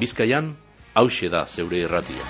Bizkaian, hauxe da zeure irratia.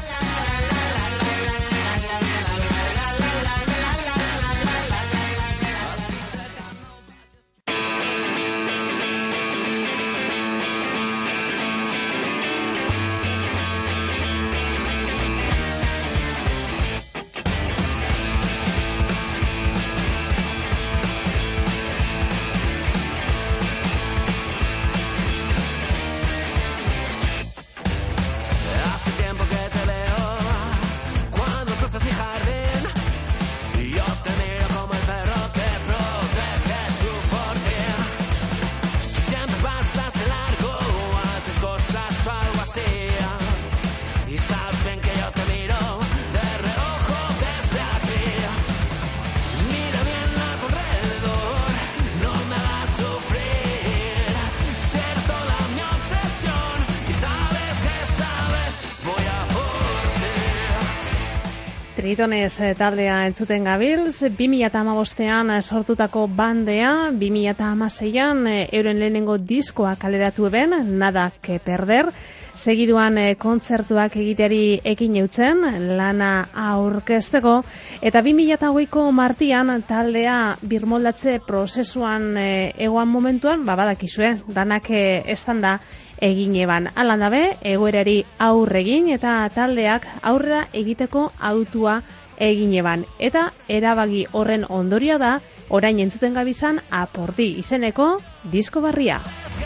Tritones taldea entzuten gabilz, 2015an sortutako bandea, 2016an euren lehenengo diskoa kaleratu eben, Nada que perder, segiduan kontzertuak egiteari ekin eutzen, lana aurkezteko, eta 2008ko martian taldea birmoldatze prozesuan egoan momentuan, badakizue, danak estanda egin eban. Alan dabe, egoerari aurregin eta taldeak aurrera egiteko autua egin eban. Eta erabagi horren ondoria da, orain entzuten gabizan Aporti izeneko disko barria.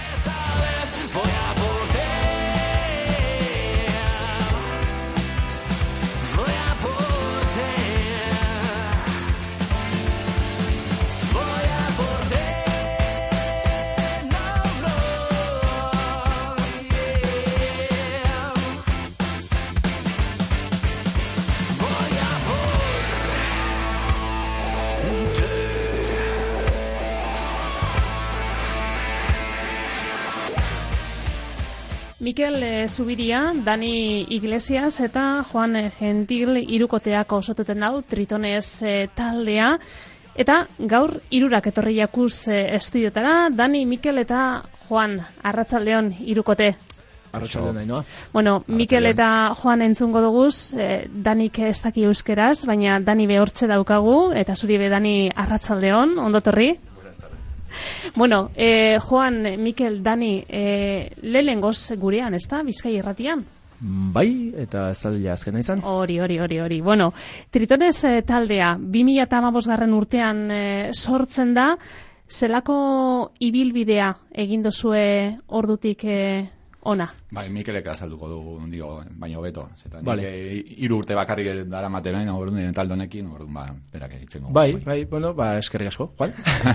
Mikel Zubiria, Dani Iglesias eta Juan Gentil hirukoteak osotuten dau Tritones taldea. Eta gaur hirurak etorri jakuz estudiotara, Dani, Mikel eta Juan, arratsaldeon hirukote. Arratsaldeon Ainhoa. Bueno, Mikel eta Juan entzungo duguz, Danik ez daki euskeraz, baina Dani behortze daukagu, eta zuri be Dani arratsaldeon, ondo torri? Bueno, Juan, Mikel, Dani, lehengoz gurean, ez da, Bizkai irratian? Bai, eta ez da azkena izan. Hori. Bueno, Tritones taldea, 2015 urtean sortzen da, zelako ibilbidea egin dozue ordutik ona? Bai, Mikelek azalduko dugu, baina hobeto. Vale. 3 urte bakarrik daramate behin, orduan talde honekin, orduan berak egiten dugu. Bai, bueno, eskerrik asko, Juan.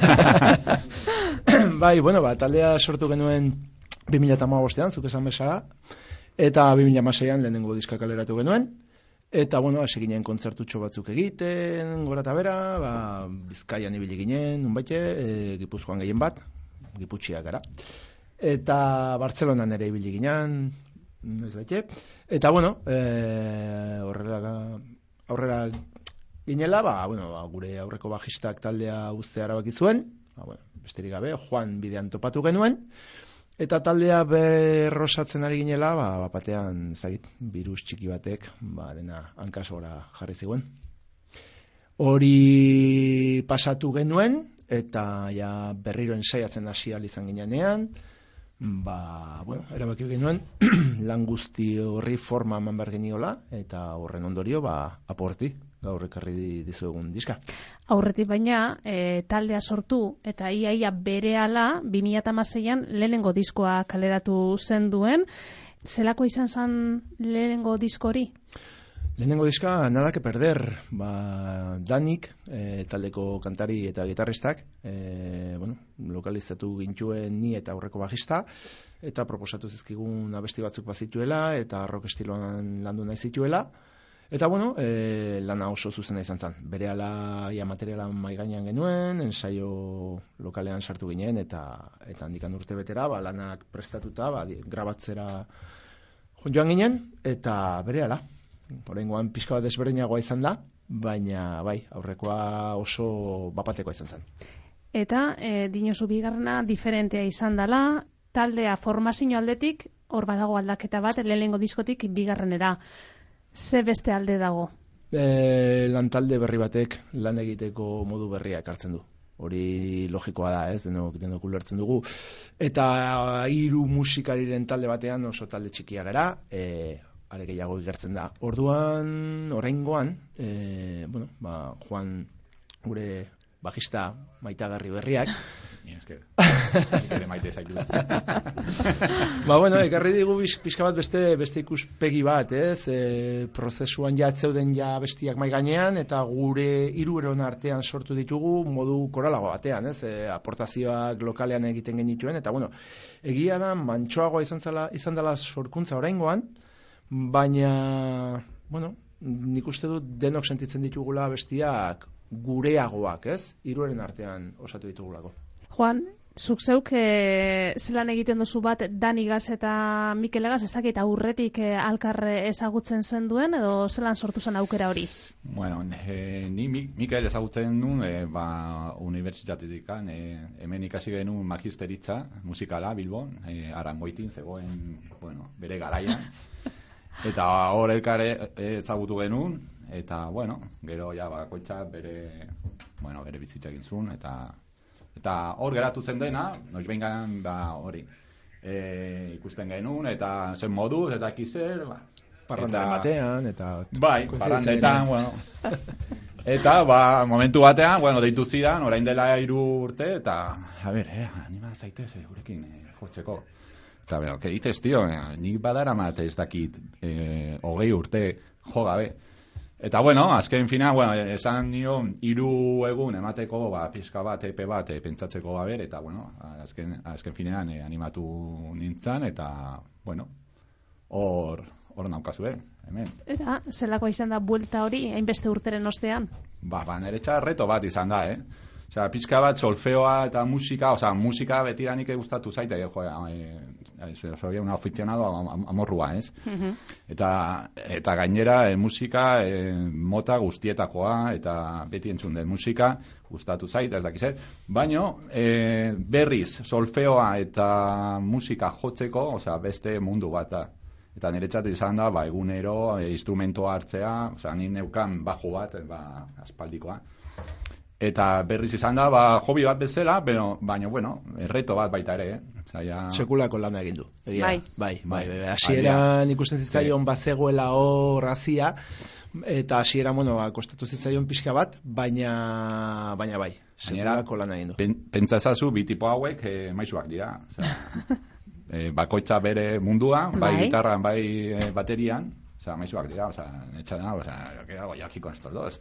Bai, bueno, taldea sortu genuen 2015an, zuk esan bezala, eta 2016an lehenengo diska kaleratu genuen, eta, bueno, hasi ginen kontzertutxo batzuk egiten, gora eta bera, Bizkaian ibili ginen, nunbaite, Gipuzkoan gehien bat, Giputxiak gara. Eta Bartzelonan ere ibili ginen, ez daite. Eta, bueno, aurrera ginela, gure aurreko bajistak taldea uztea erabaki zuen, besterik gabe, Juan bidean topatu genuen, eta taldea berrosatzen ari ginela, batean, birus txiki batek, dena hankasora jarri ziguen. Hori pasatu genuen, eta ja berriro ensaiatzen hasi izan ginean, erabaki genuen lan guzti horri forma eman behar geniola, eta horren ondorio Aporti, gaur ekarri dizuegun diska. Aurretik baina, taldea sortu eta iaia berehala 2016an lehenengo diskoa kaleratu zen duen. Zelako izan zen lehenengo disko hori? Lehenengo diska, Nada que perder, Danik, taldeko kantari eta gitarristak, lokalizatu gintuen ni eta aurreko bajista, eta proposatu zizkigun abesti batzuk bazituela, eta rock estiloan landu nahi zituela, eta lana oso zuzena izan zen. Berehala materiala maigainan genuen, ensaio lokalean sartu ginen, eta handikan urte betera, lanak prestatuta, grabatzera joan ginen, eta berehala. Horrengoan pixka bat desberdinagoa izan da, baina aurrekoa oso bapatekoa izan zen. Eta dinosu bigarrena diferentea izan dela, taldea formazio aldetik hor badago aldaketa bat, lehenengo diskotik bigarrenera. Ze beste alde dago? Lantalde berri batek lan egiteko modu berria ekartzen du. Hori logikoa da, ez, denok ulertzen dugu. Eta 3 musikariren talde batean oso talde txikia gara, are gehiago igertzen da. Orduan, oraingoan, Juan, gure bajista maitagarri berriak, maite zaitu. Ekarri digu pixka bat beste ikuspegi bat, ez? Prozesuan etzeuden bestiak mai gainean, eta gure 3 eron artean sortu ditugu modu koralago batean, ez? Aportazioak lokalean egiten genituen, eta egia da mantsoagoa izan dela sorkuntza oraingoan, baina, nik uste dut denok sentitzen ditugula bestiak gureagoak, ez? 3 eron artean osatu ditugulako. Juan, zuk zeuk zelan egiten duzu bat Danigaz eta Mikelegaz, ez dakit aurretik alkar ezagutzen zen duen, edo zelan sortu zen aukera hori? Bueno, ni Mikel ezagutzen nuen, unibertsitatetik, hemen ikasi genuen magisteritza musikala Bilbon, Arangoitin zegoen, bere garaian, eta hor elkare ezagutu genuen, eta, gero bakoitzak bere bizitza egin zuen, eta hor geratu zen dena, noiz behingan hori ikusten genuen, eta zen moduz, eta kizer, parrandaren batean, eta... Bai, parrandetan, eta, momentu batean, deitu zidan, orain dela 3 urte, eta, anima zaitez, gurekin jotzeko. Eta, ¿qué dices, tío? Nik badaramat ez dakit 20 urte jo gabe. Eta, azken fina, esan nio 3 egun emateko, pizka bat, epe bat, pentsatzeko gaber, eta, azken finean animatu nintzen, eta, hor naukazue, hemen. Eta, zelako izan da buelta hori, hainbeste urteren ostean? Niretzat reto bat izan da, Osea, pizka bat solfeoa eta musika betidanik gustatu zaite, soy un aficionado amorrua, ez? Eta gainera musika mota guztietakoa, eta beti entzun den musika gustatu zaite, ez dakiz, baino berriz solfeoa eta musika jotzeko, beste mundu bat da. Eta niretzat izan da, egunero instrumentoa hartzea, ni neukan bajo bat, aspaldikoa. Eta berriz izan da, hobi bat bezala, baina, reto bat baita ere, Sekulako lana egin du. Bai. Hasieran ikusten zitzaion bazegoela hor hazia, eta hasieran, kostatu zitzaion pixka bat, baina bai, sekulako lana egin du. Pentsa ezazu, 2 tipo hauek maisuak dira. Bakoitza bere mundua, bai gitarran, bai baterian, maisuak dira, netxana, jakiko estos dos.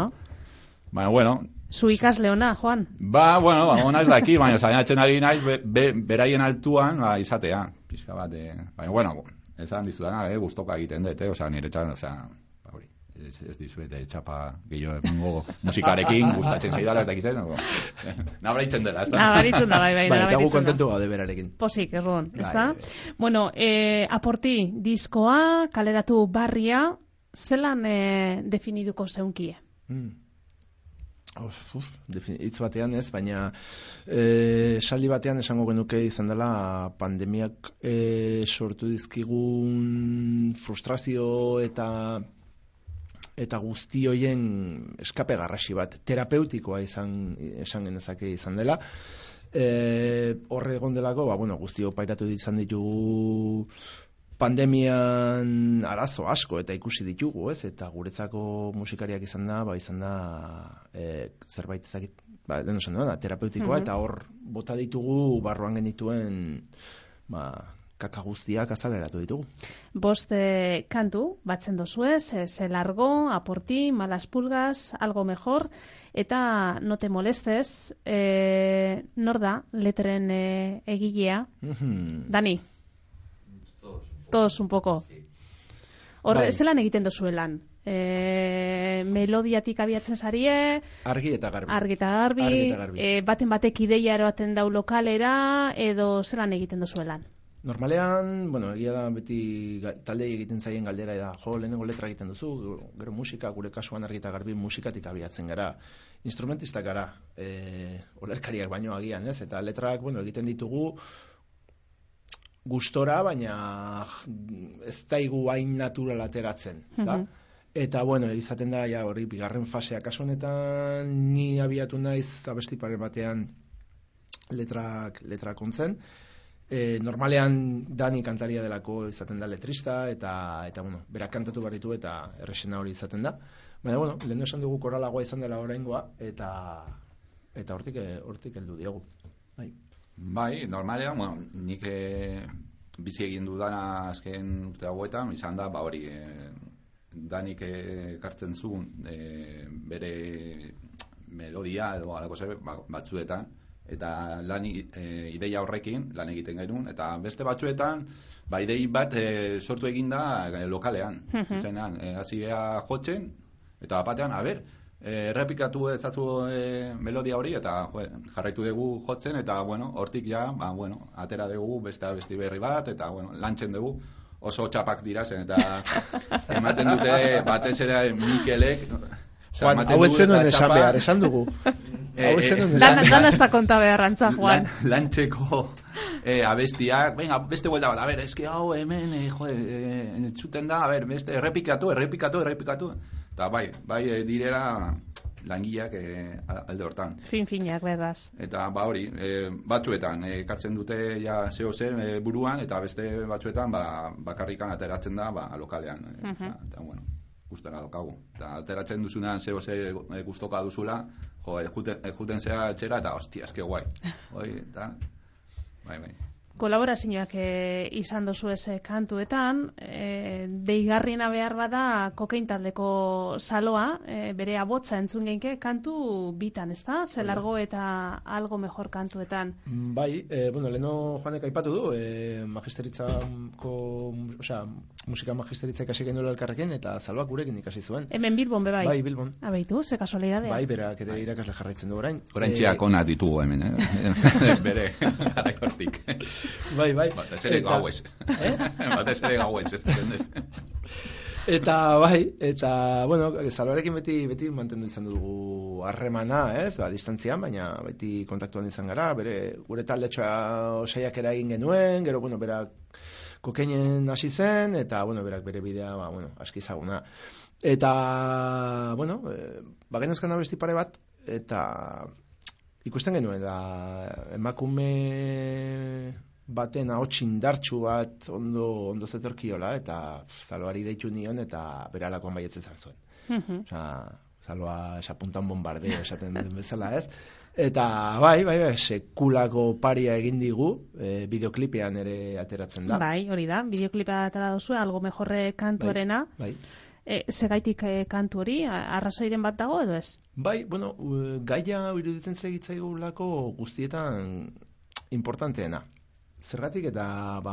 Baina, zu ikasle ona, Juan? Ona ez daki, baina zainatzen ari naiz beraien altuan izatea, pixka bat, baina, esan dizudana, gustoka egiten dut, niretzat, ez dizuete txapa gehiago emango musikarekin, gustatzen zaidala, ez dakitzen, nabaritzen dela, ez da? Nabaritzen da, bai, eta gu kontentu gaude berarekin. Posik, erron, ez da? Aporti, diskoa, kaleratu barria, zelan definiduko zeunkie? Hitz batean ez, baina esaldi batean esango genuke izan dela pandemiak sortu dizkigun frustrazio eta guzti hoien eskape garrasi bat, terapeutikoa esan genezake izan dela. Horre egon delako, guztio pairatu izan ditugu pandemian arazo asko eta ikusi ditugu, ez? Eta guretzako musikariak izan da zerbait ezagit, denosan da, terapeutikoa, eta hor bota ditugu barruan genituen kaka guztiak azaleratu ditugu. 5 kantu batzen dozuez, Se largo, Aporti, Malas pulgas, Algo mejor, eta No te molestes, nor da letren egilea? Dani? Todos un poco. Hor, zelan egiten dozuelan? Melodiatik abiatzen zarie? Argi eta garbi. Baten batek ideia eroaten dau lokalera, edo zelan egiten dozuelan? Normalean, egia da beti taldei egiten zaien galdera da, lehenengo letra egiten duzu, gero musika, gure kasuan Argi eta garbi musikatik abiatzen gara. Instrumentistak gara, olerkariak baino agian, ez? Eta letrak, egiten ditugu gustora, baina ez daigu hain natural ateratzen, ezta? Eta, bueno, izaten da, ja, hori, bigarren fasea kasu honetan, ni abiatu naiz abesti pare batean letrak ontzen. Normalean Dani kantaria delako izaten da letrista, eta bueno, berak kantatu behar ditu, eta erresena hori izaten da. Baina, bueno, lehen esan dugu koralagoa izan dela oraingoa, eta hortik heldu diogu. Bai, normalean, bueno, nik bizi egin dudana azken urte hauetan, izan da, hori, Danik ekartzen zuen bere melodia edo alako zer batzuetan, eta ideia horrekin lan egiten genuen, eta beste batzuetan idei bat sortu egin da lokalean, zuzenean, hasi geha jotzen, eta batean, errepikatu ezazu melodia hori, eta jarraitu dugu jotzen, eta hortik ja, atera dugu beste berri bat, eta lantzen dugu, oso txapak dira zen, eta ematen dute batez ere Mikelek Juan, hau ez zenuen esan behar, esan dugu. Dan ez da konta beharrantza, Juan. Lantxeko abestiak, venga, beste vuelta bat, eski hau hemen, entzuten da, beste errepikatu, eta bai direla langileak alde hortan. Fin-finak, beraz. Eta hori, batzuetan ekartzen dute ja zeo zen buruan, eta beste batzuetan bakarrikan ateratzen da lokalean. Eta gustara daukagu. Eta ateratzen duzunean zeo ze gustoka duzula, juten zera etxera, eta hostia, eske guai. Eta, bai. Kolaborazioak izan dozu ez kantuetan, deigarriena behar bada kokain taldeko Saloa, bere abotza entzun geinke kantu bitan, ez da? Zelargo eta algo mejor kantuetan. Bai, leheno Juanek aipatu du, musika magisteritza ikasi genuela elkarrekin, eta Saloak gurekin ikasi zuen. Hemen Bilbon, bai? Bai, Bilbon. Abeitu, ze kasualidadea. Bai, berak ere irakasle jarraitzen du orain. Orantziak ona ditugu hemen, bere garaikortik. Bai. Batez ere gauez. Eta, Saloarekin beti mantendu izan dugu harremana, distantzian, baina beti kontaktuan izan gara, gure taldetxoa saiakera egin genuen, gero, berak kokainen hasi zen, eta, berak bere bidea, aski ezaguna. Eta, bagenuzkan abesti pare bat, eta ikusten genuen, da emakume baten ahots indartsu bat ondo zetorkiola, eta Saloari deitu nion, eta bere alakoan baietzen zuen. Saloa esapuntan bombardeo esaten den bezala, ez? Eta bai, sekulako paria egin digu, bideoklipean ere ateratzen da. Bai, hori da, bideoklipa atera duzu, algo mejorre kantuarena. Bai. Segaitik kantu hori, arrazoiren bat dago edo ez? Bai, gaia iruditzen zegitzaigulako guztietan importanteena. Zergatik eta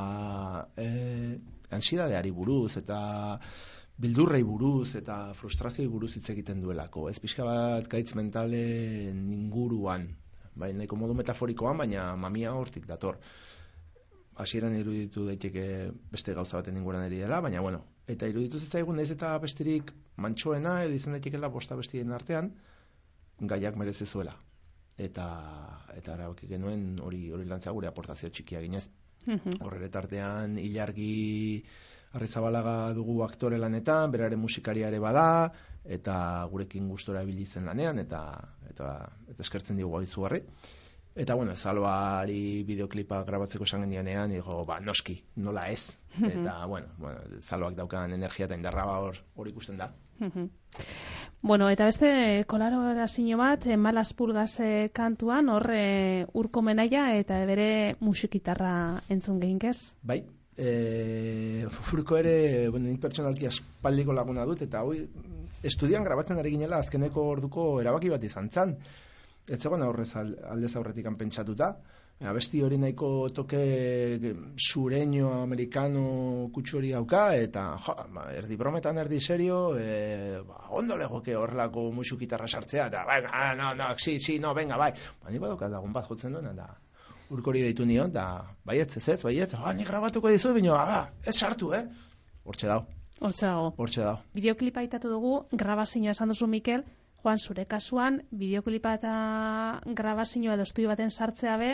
ansidadeari buruz eta bildurrei buruz eta frustrazioi buruz hitz egiten duelako. Ez pixka bat gaitz mentalen inguruan. Bai, nahiko modu metaforikoan, baina mamia hortik dator. Hasieran iruditu daiteke beste gauza baten inguruan eri dela, baina eta iruditu zitzaigun naiz eta besterik mantxoena edo izan daitekeela bosta bestien artean gaiak merezezuela. Eta erabaki genuen hori lantzea gure aportazio txikia ginez. Horre tartean Ilargi Arrizabalaga dugu aktore lanetan, beraren musikariare bada, eta gurekin gustora ibili zen lanean, eta eskertzen digu izugarri. Eta Saloari bideoklipa grabatzeko esan gendianean, noski, nola ez. Eta Saloak daukan energia eta indarra hor ikusten da. Eta beste kolaborazio bat, Malas Pulgas kantuan, hor Urko Menaia eta bere musikitarra entzun gehinkez? Bai, Urko ere, nik pertsonalki aspaldiko laguna dut, eta estudian grabatzen ari ginela azkeneko orduko erabaki bat izan zan. Ez zegoen horrez aldez aurretik pentsatuta. Abesti hori nahiko toke sureño, amerikano kutsu hori dauka, eta erdi brometan, erdi serio, ondo legoke horrelako musukitarra sartzea, eta venga, bai. Ni badaukat lagun bat jotzen duen, eta Urkori deitu nion, eta baietz, nik grabatuko dizu, bino, ez sartu, Hortxe dago. Bideoklipa aitatu dugu, grabazioa esan duzu Mikel, Juan, zure kasuan, bideoklipa eta grabazioa edo estudio baten sartzea be,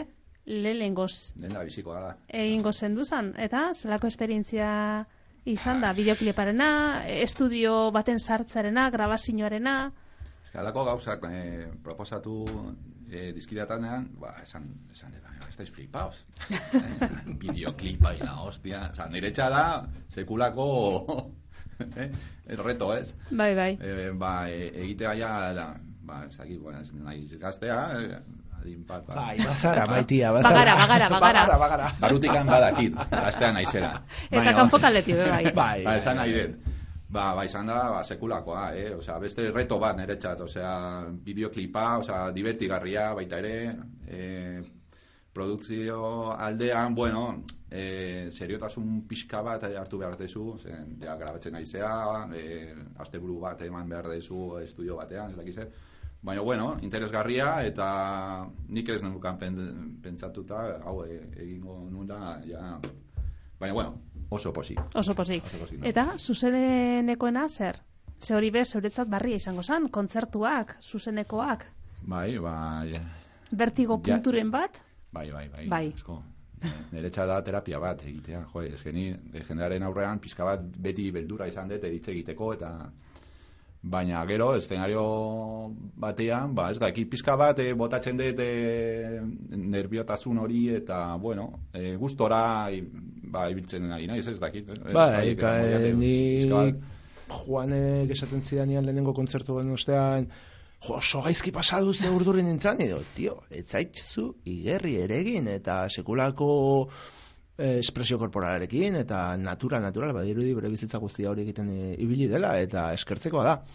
lehengoz Dena bizikoa da. egingo zenduzan, eta zelako esperientzia izan da, bideokliparena, estudio baten sartzarena, grabazioarena. Halako gauzak proposatu dizkidatanean, esan estáis flipaos. Bideoklipa y la hostia. O sea, nire txada sekulako reto, ez? Bai. Egitea ja da, ez dakit, ez nahi gaztea, adin bat. Bai, bazara, maitia, Bagara. Barutikan badakit, gaztea naizela. Eta kanpokaleti, bai. Esan nahi dut. Izan da, sekulakoa, Osea, beste reto bat niretzat, osea, bideoklipa, osea, divertigarria baita ere, produkzio aldean, bueno, seriotasun pixka bat hartu behar dezu, zen, ja, grabatzen naizea, asteburu bat eman behar dezu estudio batean, ez dakize. Baina, bueno, interesgarria, eta nik ez nenukan pentsatuta, hau egingo nula, ja, baina, bueno, oso pozik. No? Eta, zuzenekoena zer? Ze hori bez, zeuretzat barria izango zen, kontzertuak, zuzenekoak. Bai. Vertigo punturen bat? Bai. Esko, niretza da terapia bat egitea. Jo, eskeni, jendearen aurrean pizka bat beti beldura izan dut editze egiteko, eta baina gero, eszenario batean, ez da, pizka bat botatzen dut nerviotasun hori, eta, bueno, gustora ibiltzen ari naiz, ez dakit. Ni Juanek esaten zidanean lehenengo kontzertu den ostean, oso gaizki pasadu ze urdurri nintzen, edo, tio, etzaitzu igerri eregin, eta sekulako espresio korporalarekin, eta natural, badirudi bere bizitza guztia hori egiten ibili dela, eta eskertzekoa da.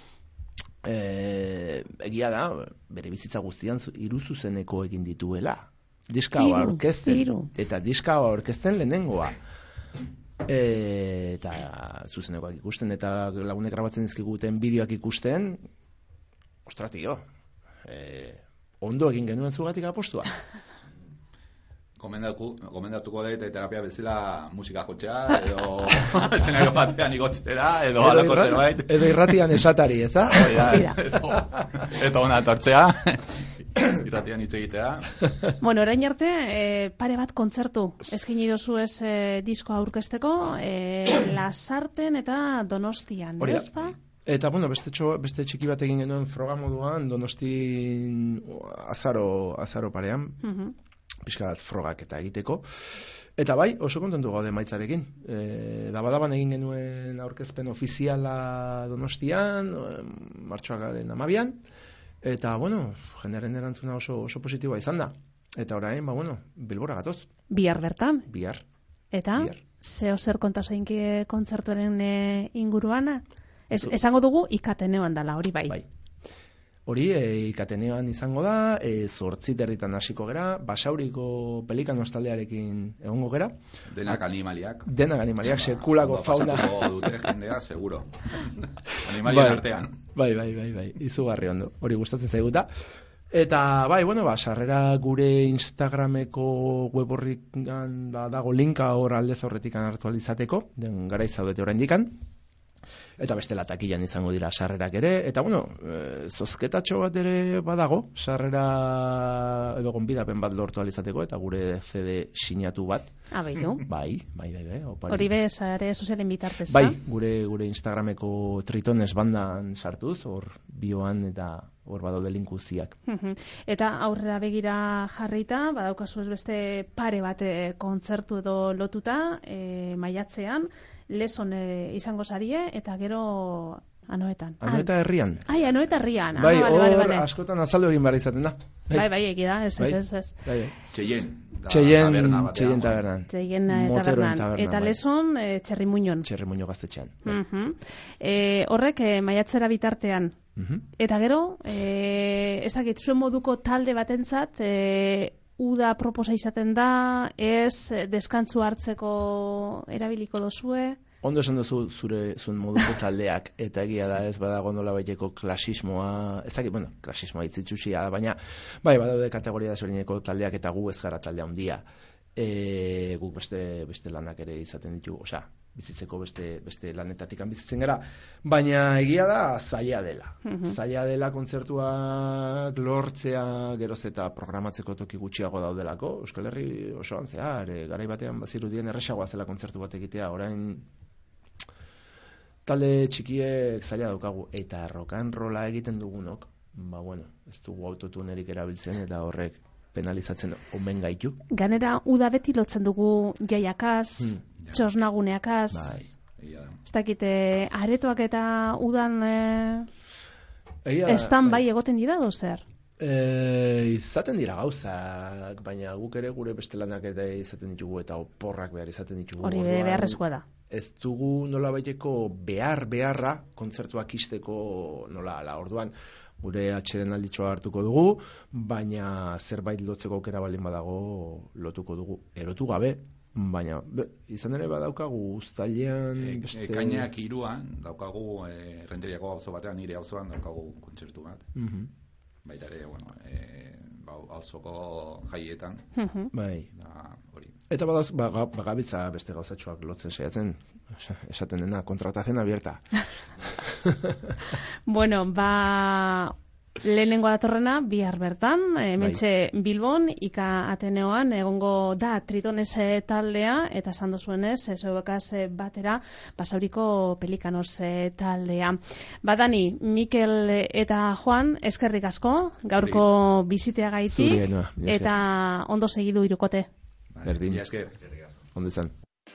Egia da, bere bizitza guztian iruzuzeneko egin dituela. Diska aurkezten, eta diska aurkezten lehenengoa. Eta zuzenekoak ikusten, eta lagunek grabatzen dizkiguten bideoak ikusten, ostras, tio, ondo egin genuen zugatik apostua. Komendatuko dut terapia bezala musika jotzea, edo eszenario batean igotzera, edo alako zerbait. Edo irratian esatari, eza? Eta ona tortzea, irratian hitz egitea. Bueno, orain arte, pare bat kontzertu eskini dozu ez diskoa aurkezteko, Lasarten eta Donostian, ez da? Eta, bueno, beste txiki bat egin genuen froga moduan, Donostin azaro parean, pixka bat frogak eta egiteko. Eta bai, oso kontentu gaude maitzarekin. Daban egin genuen aurkezpen ofiziala Donostian, martxoakaren 12an, eta, bueno, jendearen erantzuna oso positiboa izan da. Eta orain, Bilbora gatoz. Bihar bertan? Bihar. Eta, zeo zer kontasoinki kontzertuaren inguruan? Esango dugu ikateneoan dela, hori bai. Hori, ikateneoan izango da, 8:30 hasiko gera, Basauriko Pelikano taldearekin egongo gera. Denak animaliak, sekulako fauna. Pasatuko dute jendea, seguro. Animalien artean. Bai, izugarri ondo. Hori gustatzen zaiguta. Eta, sarrera gure Instagrameko web horrikan dago linka hor aldez aurretik hartu alizateko, den garaiz zaudete oraindikan. Eta bestela takilan izango dira sarrerak ere, eta zozketatxo bat ere badago, sarrera edo gonbidapen bat lortu alizateko, eta gure CD sinatu bat. Baitu? Bai. Hori be, sare sozialen bitartez, bai, gure Instagrameko Tritones bandan sartuz, hor bioan eta hor badaude linkuziak. Eta aurrera begira jarrita, badaukazu ez beste pare bat kontzertu edo lotuta, maiatzean, Lezon izango zarie, eta gero Anoetan. Anoeta herrian. Anoeta herrian. Bai, hor askotan azaldu egin behar izaten da. Bai, egi da, ez. Txeien tabernan. Eta Lezon, Txerrimuñon. Txerrimuño gaztetxean. Horrek maiatzera bitartean. Eta gero, ezagit, zuen moduko talde batentzat, uda proposa izaten da, ez deskantzu hartzeko erabiliko dozue? Ondo esan duzu zuen moduko taldeak, eta egia da ez badago nola baiteko klasismoa, ez dakit, klasismoa itzitzusia, baina bai, badaude kategoria desberdineko taldeak eta gu ez gara taldea handia. Guk beste lanak ere izaten ditugu, osea, bizitzeko beste lanetatik bizitzen gara, baina egia da zaila dela. Zaila dela kontzertuak lortzea geroz eta programatzeko toki gutxiago daudelako, Euskal Herri osoan zehar, garai batean bazirudien erresagoa zela kontzertu bat egitea, orain talde txikiek zaila daukagu, eta rock and rolla egiten dugunok, bueno, ez dugu autotunerik erabiltzen, eta horrek penalizatzen omen gaitu. Ganera, uda beti lotzen dugu jaiakaz, txosnaguneakaz, ez dakite, aretoak eta udan estan bai egoten dira dozer? Izaten dira gauzak, baina guk ere gure beste lanak ere izaten ditugu eta oporrak behar izaten ditugu. Hori beharrezkoa da. Ez dugu nola baiteko beharra kontzertuak isteko nola ala, orduan gure atxeden alditxoa hartuko dugu, baina zerbait lotzeko aukera baldin badago lotuko dugu. Erotu gabe, baina izan ere badaukagu uztailean ekainak 3an daukagu Renteriako auzo batean, nire auzoan daukagu kontzertu bat. Baita ere, bueno, auzoko jaietan. Bai. Hori. Eta badaz, bagabitza beste gauzatxoak lotzen saiatzen, esaten dena, kontratazen abierta. Bueno, lehenengo datorrena, bihar bertan, hementxe Bilbon, Ika Ateneoan, egongo da Tritones taldea, eta esan duzuenez, zeuekaz batera, Basauriko Pelikanos taldea. Badani, Mikel eta Juan, eskerrik asko, gaurko biziteagaitik, eta ondo segidu irukote. Berdin. Ondo izan.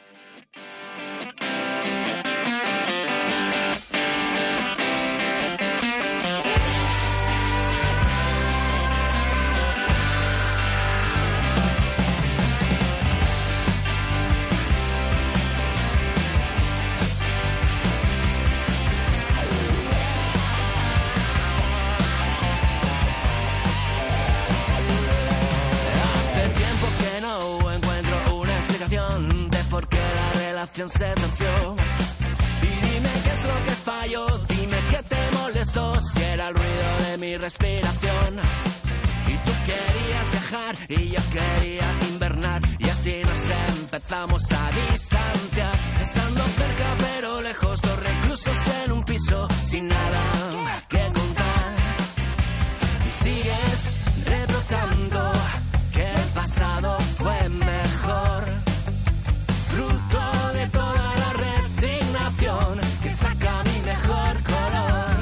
Se torció. Y dime qué es lo que falló, dime qué te molestó, si era el ruido de mi respiración. Y tú querías viajar y yo quería invernar, y así nos empezamos a distanciar, estando cerca pero lejos, dos reclusos en un piso sin nada que contar. Y sigues reprochando que el pasado fue mejor, fruto de toda la resignación que saca mi mejor color.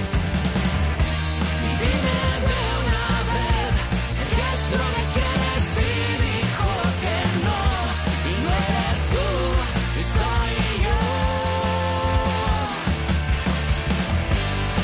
Dime de una vez qué es lo que quieres, y dijo que no, y no eres tú, y soy yo.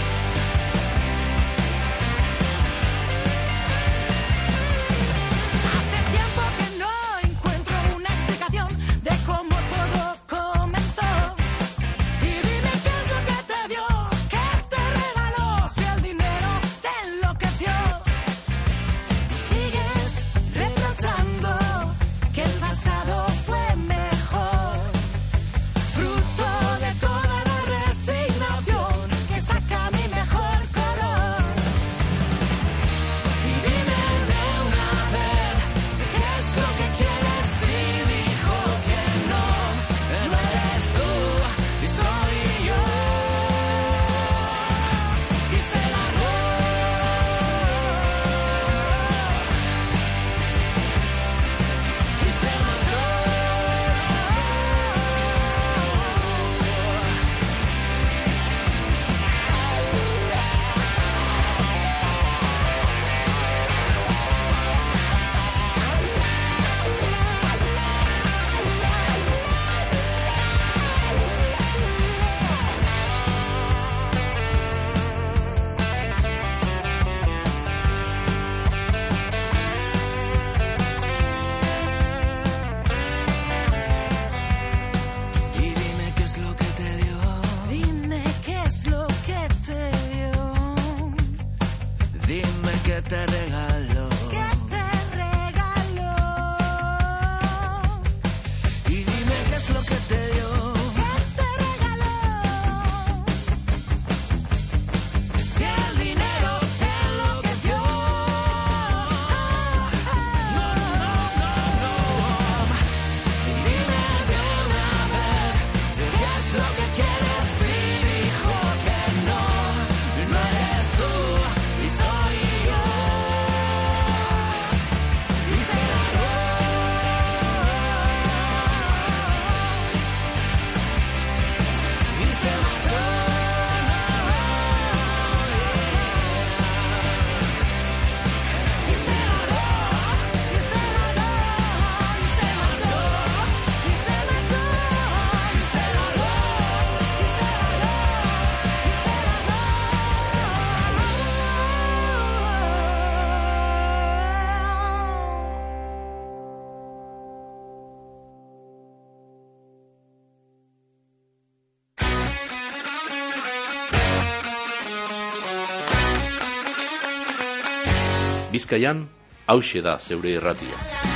Bizkaian, hauxe da zeure irratia.